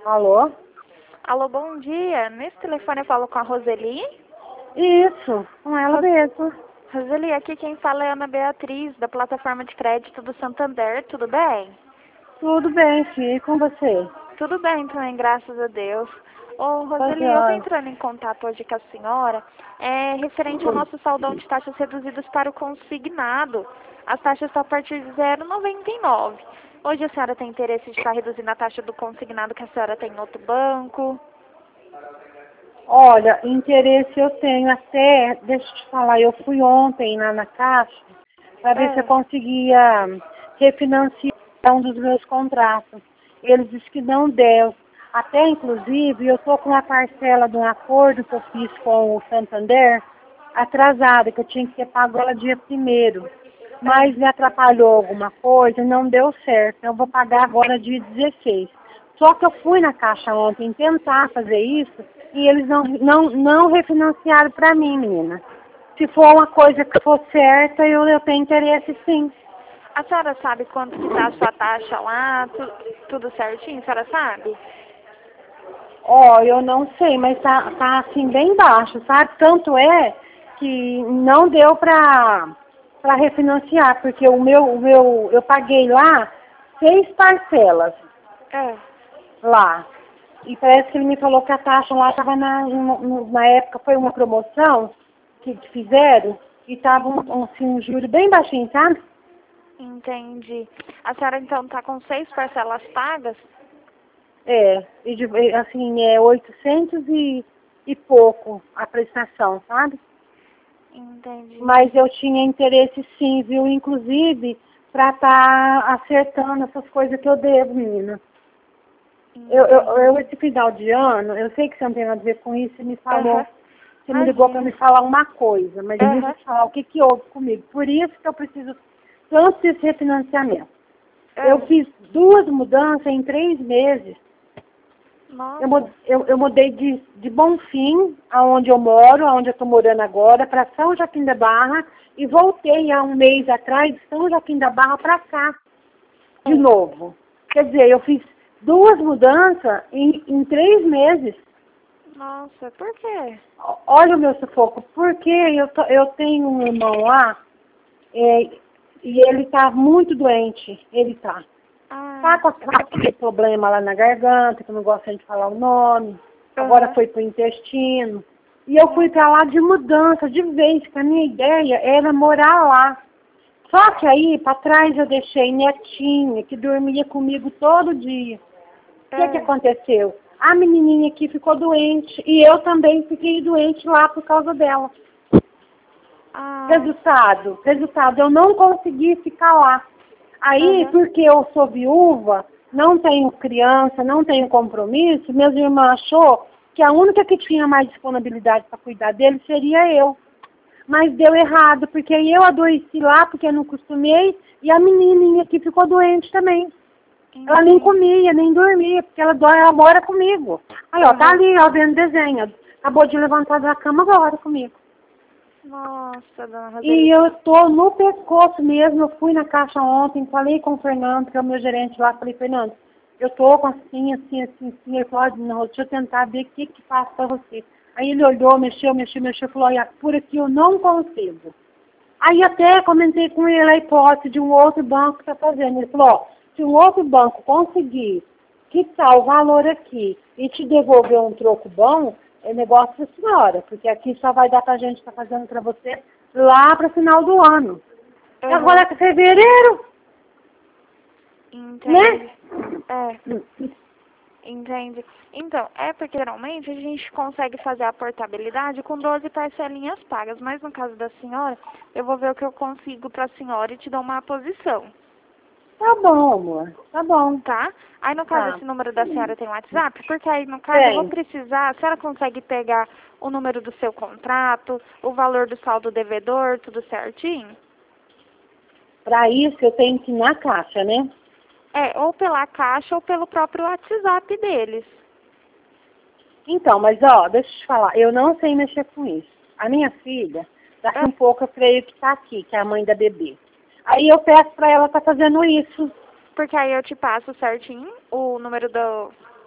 Alô? Alô, bom dia. Nesse telefone eu falo com a Roseli. Isso, com ela mesmo. Roseli, aqui quem fala é a Ana Beatriz, da plataforma de crédito do Santander. Tudo bem? Tudo bem, filho, e com você? Tudo bem também, graças a Deus. Ô, Tá Roseli, eu estou joia. entrando em contato hoje com a senhora referente ao nosso saldão de taxas reduzidas para o consignado. As taxas estão a partir de 0,99. Hoje a senhora tem interesse de estar reduzindo a taxa do consignado que a senhora tem em outro banco? Olha, interesse eu tenho até, deixa eu te falar, eu fui ontem lá na Caixa para ver se eu conseguia refinanciar um dos meus contratos. Eles disseram que não deu. Até, inclusive, eu estou com a parcela de um acordo que eu fiz com o Santander atrasada, que eu tinha que ter pago ela dia 1º. Mas me atrapalhou alguma coisa e não deu certo. Eu vou pagar agora dia 16. Só que eu fui na Caixa ontem tentar fazer isso e eles não refinanciaram para mim, menina. Se for uma coisa que for certa, eu tenho interesse sim. A senhora sabe quanto que tá a sua taxa lá? Tudo certinho, a senhora sabe? Ó, eu não sei, mas tá assim bem baixo, sabe? Tanto é que não deu para refinanciar, porque eu paguei lá 6 parcelas É. lá. E parece que ele me falou que a taxa lá estava na época, foi uma promoção que fizeram e estava um juro bem baixinho, sabe? Entendi. A senhora então tá com 6 parcelas pagas? É, assim, é 800 e pouco a prestação, sabe? Entendi. Mas eu tinha interesse sim, viu? Inclusive, para estar acertando essas coisas que eu devo, menina. Esse final de ano, eu sei que você não tem nada a ver com isso, você me falou, você me ligou para me falar uma coisa, mas deixa eu te falar o que houve comigo. Por isso que eu preciso tanto desse refinanciamento. Eu fiz 2 mudanças em 3 meses. Nossa. Eu mudei de Bonfim, aonde eu moro, aonde eu estou morando agora, para São Joaquim da Barra e voltei há um mês atrás de São Joaquim da Barra para cá, de novo. Quer dizer, eu fiz 2 mudanças em 3 meses. Nossa, por quê? Olha o meu sufoco, porque eu tenho um irmão lá e ele está muito doente, ele está. Tá com aquele problema lá na garganta, que eu não gosto de falar o nome. Agora foi pro intestino. E eu fui pra lá de mudança, de vez, que a minha ideia era morar lá. Só que aí, pra trás, eu deixei netinha, que dormia comigo todo dia. O que aconteceu? A menininha aqui ficou doente e eu também fiquei doente lá por causa dela. Resultado, eu não consegui ficar lá. Aí, porque eu sou viúva, não tenho criança, não tenho compromisso, meus irmãos achou que a única que tinha mais disponibilidade para cuidar dele seria eu. Mas deu errado, porque eu adoeci lá, porque eu não acostumei, e a menininha aqui ficou doente também. Ela nem comia, nem dormia, porque ela mora comigo. Aí, ó, tá ali, ó, vendo desenho. Acabou de levantar da cama agora comigo. Nossa, dona Roseli. E eu tô no pescoço mesmo, eu fui na Caixa ontem, falei com o Fernando, que é o meu gerente lá, falei, Fernando, eu tô com assim, ele falou, não, deixa eu tentar ver o que faço pra você. Aí ele olhou, mexeu, falou, olha, por aqui eu não consigo. Aí até comentei com ele a hipótese de um outro banco que tá fazendo. Ele falou, ó, se um outro banco conseguir quitar o valor aqui e te devolver um troco bom, é negócio da senhora, porque aqui só vai dar pra gente estar fazendo pra você lá para final do ano. E agora é fevereiro, né? Entende? Então, é porque geralmente a gente consegue fazer a portabilidade com 12 parcelinhas pagas, mas no caso da senhora, eu vou ver o que eu consigo pra senhora e te dou uma posição. Tá bom, amor, tá bom. Tá? Aí no caso esse número da senhora tem WhatsApp? Porque aí no caso eu vou precisar, a senhora consegue pegar o número do seu contrato, o valor do saldo devedor, tudo certinho? Para isso eu tenho que ir na Caixa, né? Ou pela Caixa ou pelo próprio WhatsApp deles. Então, mas ó, deixa eu te falar, eu não sei mexer com isso. A minha filha, daqui um pouco eu creio que tá aqui, que é a mãe da bebê. Aí eu peço pra ela tá fazendo isso. Porque aí eu te passo certinho o número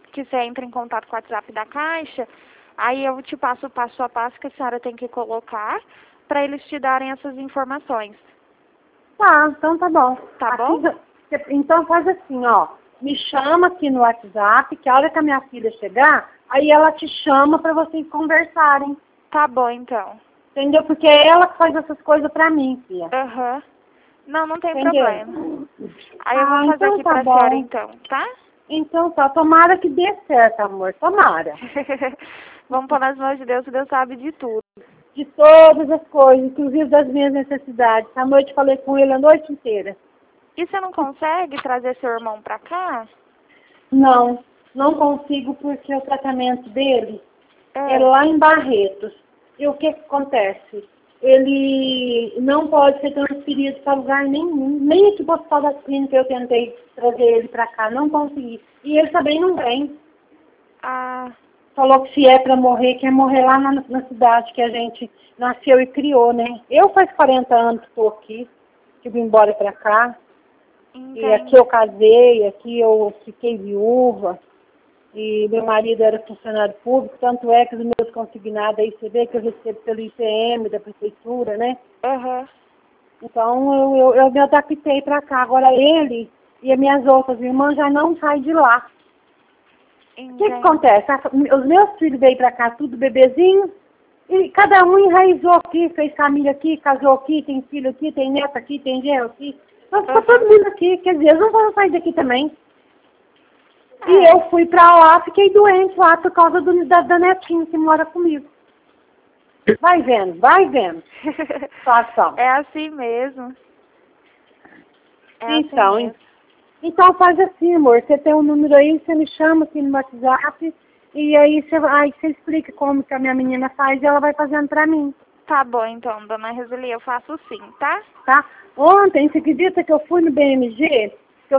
que você entra em contato com o WhatsApp da Caixa, aí eu te passo o passo a passo que a senhora tem que colocar para eles te darem essas informações. Tá, então tá bom. Tá bom? Então faz assim, ó. Me chama aqui no WhatsApp, que a hora que a minha filha chegar, aí ela te chama para vocês conversarem. Tá bom, então. Entendeu? Porque é ela que faz essas coisas pra mim, filha. Aham. Não tem Entendeu? problema. Aí eu vou fazer então aqui tá pra bom. senhora, então, tá? Então tá, tomara que dê certo, amor, tomara. Vamos pôr nas mãos de Deus, que Deus sabe de tudo. De todas as coisas, inclusive das minhas necessidades. À noite falei com ele a noite inteira. E você não consegue trazer seu irmão pra cá? Não, não consigo porque o tratamento dele é lá em Barretos. E o que acontece? Ele não pode ser transferido para lugar nenhum. Nem aqui para o Hospital das Clínicas eu tentei trazer ele para cá, não consegui. E ele também não vem. Ah, Falou que se é para morrer, quer morrer lá na cidade que a gente nasceu e criou, né? Eu faz 40 anos que estou aqui, que vim embora para cá. entendi. E aqui eu casei, aqui eu fiquei viúva. E meu marido era funcionário público, tanto é que os meus consignados aí, você vê que eu recebo pelo ICM da prefeitura, né? Aham. Então eu me adaptei para cá. Agora ele e as minhas outras irmãs já não saem de lá. O que acontece? Os meus filhos veio para cá tudo bebezinho e cada um enraizou aqui, fez família aqui, casou aqui, tem filho aqui, tem neto aqui, tem genro aqui. Então ficou todo mundo aqui, quer dizer, eles não vão sair daqui também. E eu fui pra lá, fiquei doente lá por causa da netinha que mora comigo. Vai vendo, vai vendo. Situação. É assim mesmo. Então, assim mesmo. Então faz assim, amor. Você tem um número aí, você me chama aqui no WhatsApp e aí você explica como que a minha menina faz e ela vai fazendo pra mim. Tá bom, então, dona Roseli, eu faço sim, tá? Tá? Ontem, você acredita que eu fui no BMG? Que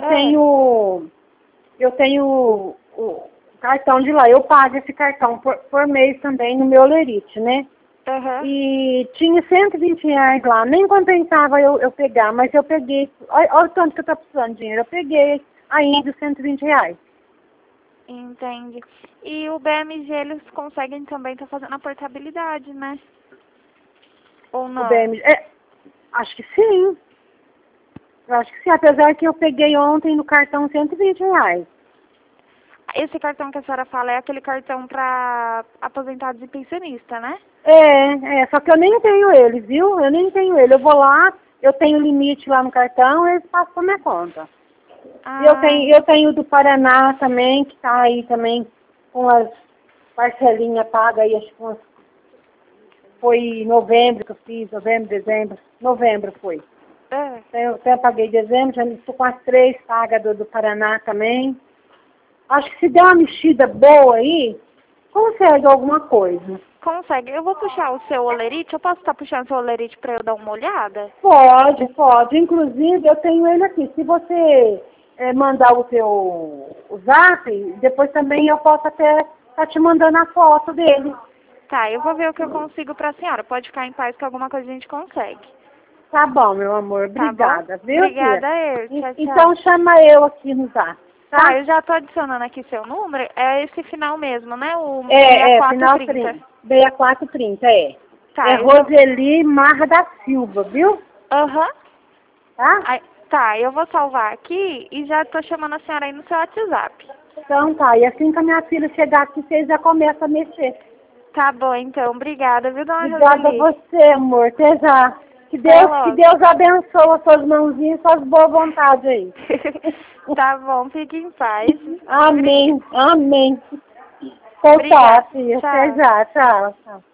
eu tenho o cartão de lá. Eu pago esse cartão por mês também no meu Lerite, né? Aham. E tinha R$120 lá. Nem compensava eu pegar, mas eu peguei. Olha o tanto que eu tô precisando de dinheiro. Eu peguei ainda os R$120. Entendi. E o BMG, eles conseguem também estar fazendo a portabilidade, né? Ou não? O BMG. Acho que sim. Eu acho que sim, apesar que eu peguei ontem no cartão R$120. Esse cartão que a senhora fala é aquele cartão para aposentados e pensionista, né? Só que eu nem tenho ele, viu? Eu nem tenho ele. Eu vou lá, eu tenho limite lá no cartão, eles passam pra minha conta. Ah. Eu tenho do Paraná também, que tá aí também com as parcelinhas pagas aí, acho que foi em novembro que eu fiz, novembro foi. Eu paguei dezembro, já estou com as 3 pagas do Paraná também. Acho que se der uma mexida boa aí, consegue alguma coisa. Consegue. Eu vou puxar o seu olerite. Eu posso estar puxando o seu olerite para eu dar uma olhada? Pode. Inclusive, eu tenho ele aqui. Se você mandar o zap, depois também eu posso até estar te mandando a foto dele. Tá, eu vou ver o que eu consigo para a senhora. Pode ficar em paz que alguma coisa a gente consegue. Tá bom, meu amor. Obrigada, tá, viu, obrigada filha? eu. Tchau, tchau. Então chama eu aqui no zap. Tá, eu já estou adicionando aqui seu número. É esse final mesmo, né? O Final 6430. 6430, Tá, é Roseli Marra da Silva, viu? Aham. Tá? Tá, eu vou salvar aqui e já tô chamando a senhora aí no seu WhatsApp. Então tá, e assim que a minha filha chegar aqui, vocês já começam a mexer. Tá bom, então. Obrigada, viu, dona Obrigada Roseli? a você, amor. Até já. Que Deus abençoe as suas mãozinhas e suas boas vontades aí. Tá bom, fique em paz. Amém. Então Obrigada. tá, filha. Até já. Tchau.